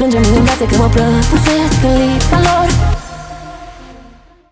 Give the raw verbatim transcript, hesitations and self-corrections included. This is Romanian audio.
Strângem în brațe că mă prăbușesc în lipsa lor.